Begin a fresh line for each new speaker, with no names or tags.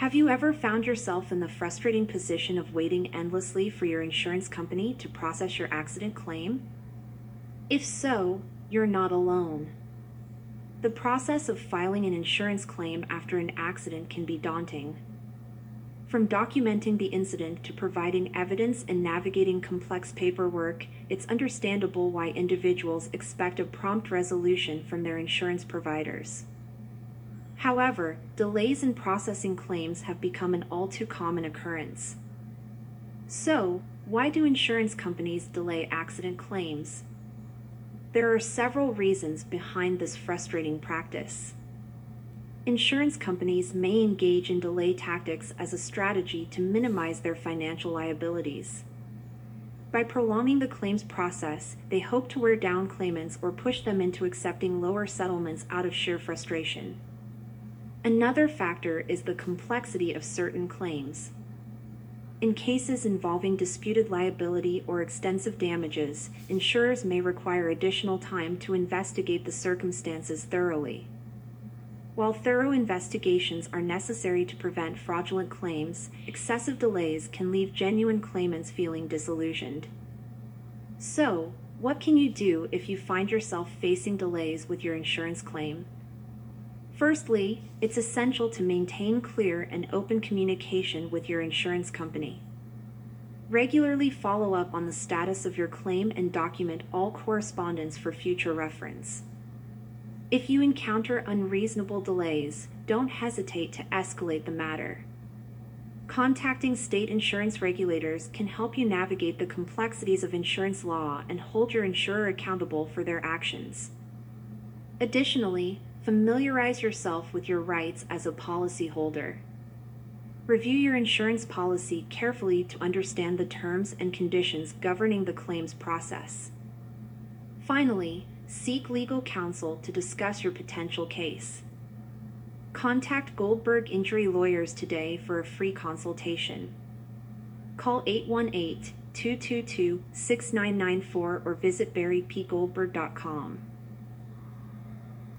Have you ever found yourself in the frustrating position of waiting endlessly for your insurance company to process your accident claim? If so, you're not alone. The process of filing an insurance claim after an accident can be daunting. From documenting the incident to providing evidence and navigating complex paperwork, it's understandable why individuals expect a prompt resolution from their insurance providers. However, delays in processing claims have become an all too common occurrence. So, why do insurance companies delay accident claims? There are several reasons behind this frustrating practice. Insurance companies may engage in delay tactics as a strategy to minimize their financial liabilities. By prolonging the claims process, they hope to wear down claimants or push them into accepting lower settlements out of sheer frustration. Another factor is the complexity of certain claims. In cases involving disputed liability or extensive damages, insurers may require additional time to investigate the circumstances thoroughly. While thorough investigations are necessary to prevent fraudulent claims, excessive delays can leave genuine claimants feeling disillusioned. So, what can you do if you find yourself facing delays with your insurance claim? Firstly, it's essential to maintain clear and open communication with your insurance company. Regularly follow up on the status of your claim and document all correspondence for future reference. If you encounter unreasonable delays, don't hesitate to escalate the matter. Contacting state insurance regulators can help you navigate the complexities of insurance law and hold your insurer accountable for their actions. Additionally, familiarize yourself with your rights as a policyholder. Review your insurance policy carefully to understand the terms and conditions governing the claims process. Finally, seek legal counsel to discuss your potential case. Contact Goldberg Injury Lawyers today for a free consultation. Call 818-222-6994 or visit barrypgoldberg.com.